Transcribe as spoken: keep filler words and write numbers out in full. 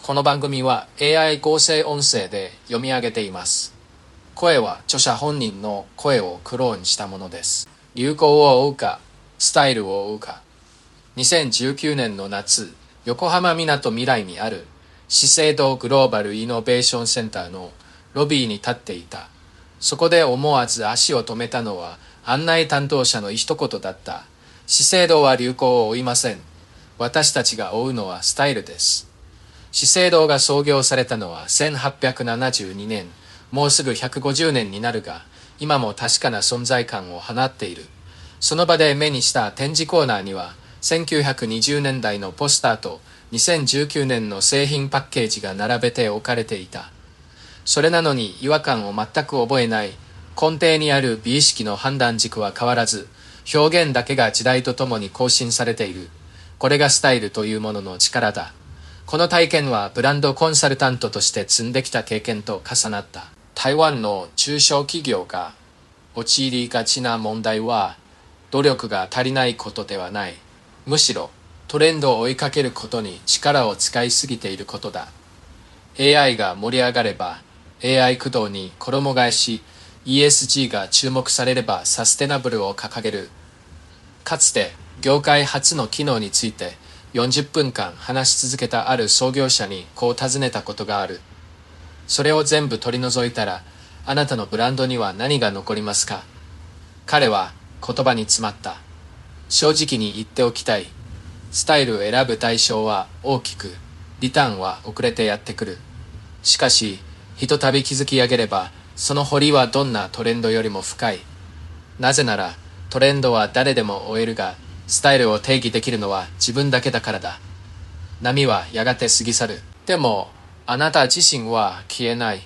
この番組は エーアイ 合成音声で読み上げています。声は著者本人の声をクローンしたものです。流行を追うか、スタイルを追うか。にせんじゅうきゅうねんの夏、横浜みなとみらいにある資生堂グローバルイノベーションセンターのロビーに立っていた。そこで思わず足を止めたのは案内担当者の一言だった。資生堂は流行を追いません。私たちが追うのはスタイルです。資生堂が創業されたのはせんはっぴゃくななじゅうにねん、もうすぐひゃくごじゅうねんになるが、今も確かな存在感を放っている。その場で目にした展示コーナーには、せんきゅうひゃくにじゅうねんだいのポスターとにせんじゅうきゅうねんの製品パッケージが並べて置かれていた。それなのに違和感を全く覚えない。根底にある美意識の判断軸は変わらず、表現だけが時代とともに更新されている。これがスタイルというものの力だ。この体験はブランドコンサルタントとして積んできた経験と重なった。台湾の中小企業が陥りがちな問題は、努力が足りないことではない。むしろトレンドを追いかけることに力を使いすぎていることだ。エーアイ が盛り上がれば エーアイ 駆動に衣替えし、 イーエスジー が注目されればサステナブルを掲げる。かつて業界初の機能についてよんじゅっぷんかん話し続けたある創業者にこう尋ねたことがある。それを全部取り除いたらあなたのブランドには何が残りますか。彼は言葉に詰まった。正直に言っておきたい。スタイルを選ぶ対象は大きく、リターンは遅れてやってくる。しかし、ひとたび築き上げれば、その掘りはどんなトレンドよりも深い。なぜなら、トレンドは誰でも追えるが、スタイルを定義できるのは自分だけだからだ。波はやがて過ぎ去る。でも、あなた自身は消えない。